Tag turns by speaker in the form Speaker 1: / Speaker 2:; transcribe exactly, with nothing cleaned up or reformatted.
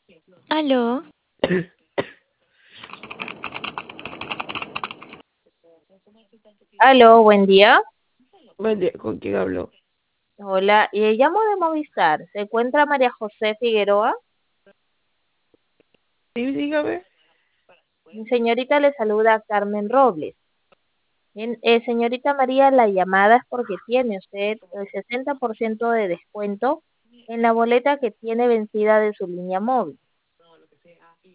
Speaker 1: Aló,
Speaker 2: Aló, buen día.
Speaker 3: Buen día, ¿con quién hablo?
Speaker 2: Hola, eh, llamo de Movistar. ¿Se encuentra María José Figueroa?
Speaker 3: Sí, dígame.
Speaker 2: Mi señorita le saluda Carmen Robles. Bien, eh, señorita María, la llamada es porque tiene usted el sesenta por ciento de descuento en la boleta que tiene vencida de su línea móvil.